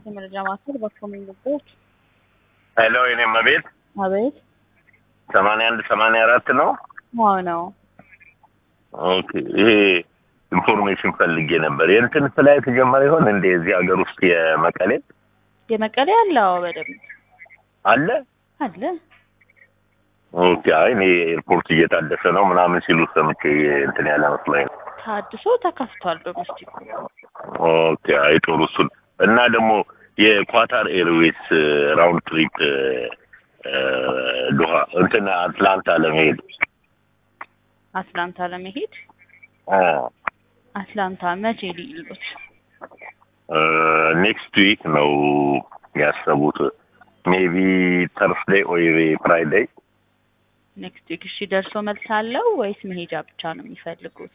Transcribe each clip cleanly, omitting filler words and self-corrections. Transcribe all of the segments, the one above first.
የመረጃ ማዕከል በኮሚንግ ቦት ሄሎ የኔ መቤት አቤት 81 84 ነው ነው ኦኬ ይሄ ኢንፎርሜሽን ፈልጌ ነበር የእንትን ፍላይት ጀመረ ይሆን እንዴ እዚህ ሀገር ውስጥ የመቀሌ ያለው በደምብ አለ ኦኬ አይ እኔ ኤርፖርት እየታደሰ ነው ምናምን ሲሉ ሰምቼ እንትን ያለ መስሎኝ ታድሶ ተከፍቷል ዶሜስቲክ ኦኬ አይ ጥሩ እሱን እና ደግሞ የኳታር ኤርዌይስ ራውንድ ትሪፕ ዶሃ እንትን አትላንታ ለመሄድ አትላንታ መቼ ሊሉት ኔክስት ዊክ ነው ያሰቡት ሜቢ ተርስዴይ ኦር ፍራይዴይ ኔክስት ዊክ እሺ ደርሶ መልስ አለው ወይስ መሄጃ ብቻ ነው የሚፈልጉት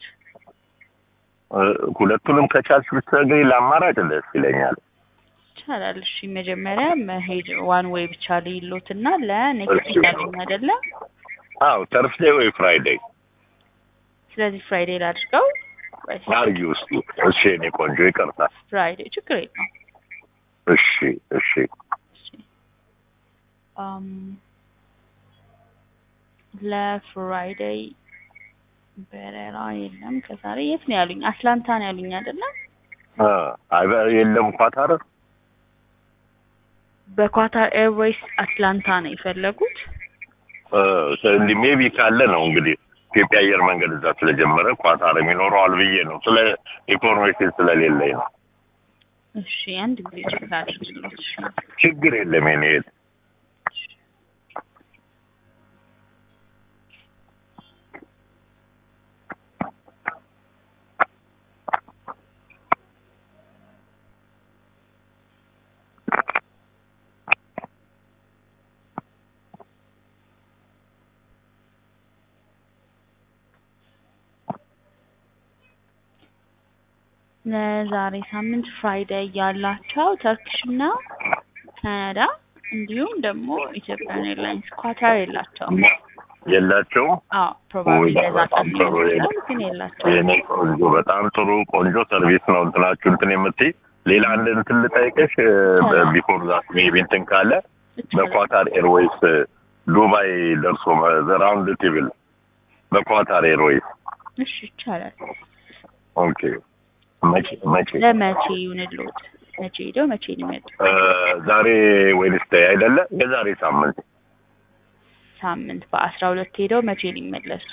ሁለቱንም ከቻልሽ ብትነግሪ ለአማራጭ ደስ ይለኛል ይቻላል እሺ መጀመሪያ መሄድ ዋን ዌይ ብቻ ሊሉትና ለኔክስት ዊክ አለኝ አይደለ አው ተርስዴይ ወይ ፍራይዴይ ስለዚህ ፍራይዴይ ላድርገው አርጊው እስኪ እሺ እኔ ቆንጆ ይቀርታል ፍራይዴይ ችግር የለም እሺ ለፍራይዴይ በረራ የለም ከዛሬ የት ነው ያሉኝ አትላንታ ነው ያሉኝ አይደለ አይ የለም ኳታር በኳታር ኤርዌይስ አትላንታ ነው የፈለጉት እንዴ ሜቢ ካለ ነው እንግዲህ ኢትዮጵያ አየር መንገድ እዛ ስለጀመረ ኳታር የሚኖረው አልብዬ ነው ስለ ኢንፎርሜሽን ስለሌለኝ ነው እሺ አንድ ጊዜ ቼክ አድርግልኝ ችግር የለም እኔ ለዛሬ ሳምንት ፍራይዴይ ያላቸው ተርኪሽና ካናዳ እንዲሁም ደግሞ ኢትዮጵያን ኤርላይንስ ኳታር የላቸው ፕሮባብሊ ለዛጣን ግን የላቸው የኔ ቆንጆ በጣም ጥሩ ቆንጆ ሰርቪስ ነው እንትናችሁ እንትን የምትይ ሌላ አንድ እንትን ልጠይቅሽ ቢፎር ዛት ሜቢ እንትን ካለ በኳታር ኤርዌይስ ዱባይ ደርሶ ራውንድ ቴብል በኳታር ኤርዌይስ እሺ ይቻላል ኦኬ መቼ ይሁንልዎት መቼ ሄደው መቼ ነው የሚመጡት ዛሬ ዌድነስዴይ አይደለ የዛሬ ሳምንት በ12 ሄደው መቼ ሊመለሱ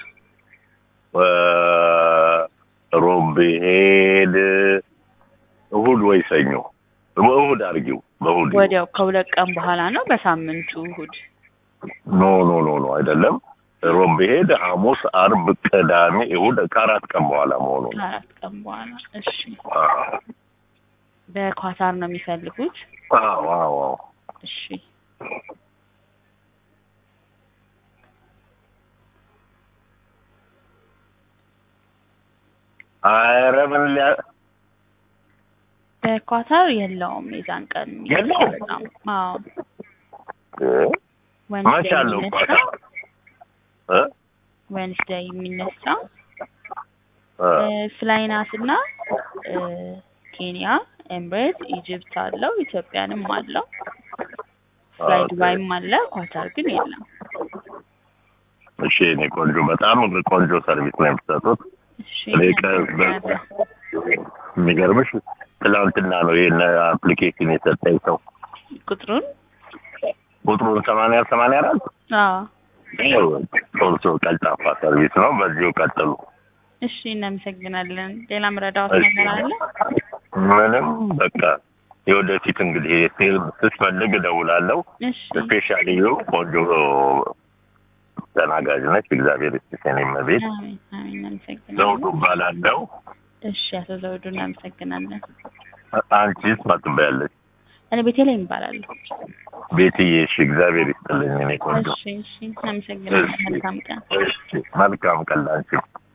ሮብ ሄድ እሁድ ወይ ሰኞ እሁድ አርጊው በእሁድ ወዲያው ከሁለት ቀን በኋላ ነው በሳምንቱ እሁድ ኖ አይደለም ሮብ ሄድ ሐሙስ አርብ ቅዳሜ እሁድ ከአራት ቀን በኋላ መሆኑ ነው አራት ቀን በኋላ እሺ በኳታር ነው የሚፈልጉት አዎ እሺ አረብን በኳታር የለውም የዛን ቀን የለውም አዎ ማሻአላህ ኳታር ዌድነስዴይ የሚነሳ ፍላይናስ እና ኬንያ ኤምሬት ኢጂፕት አለው ኢትዮጵያንም አለው ፍላይ ዱባይም አለ ኳታር ግን የለም እሺ እኔ ቆንጆ በጣም ቆንጆ ሰርቪስ ነው የምትሰጡት እሺ የሚገርምሽ ትላንትና ነው ይሄን አፕሊኬሽን የሰጠኝ ሰው ቁጥሩን 84 ቶሎ ቀልጣፋ ሰርቪስ ነው በዚሁ ቀጥሉ እሺ እናመሰግናለን ሌላ ምረዳውት ነገር አለ ምንም በቃ የወደፊት እንግዲህ ስትፈልግ እደውላለሁ ስፔሻሊ ቆንጆ ተናጋጅ ነች እግዚአብሔር ይስጥሽኝ መቤት አሜን ዘውዱ ባላለው እሺ አቶ ዘውዱ እናመሰግናለን አንቺስ ማጥበያለሽ እኔ ቤቴሌም እባላለሁ ቤትዬ እሺ እግዚአብሔር ይስጥልኝ እኔ ቆንጆ እሺ እናመሰግናለን መልካም ቀን መልካም ቀን ላንቺ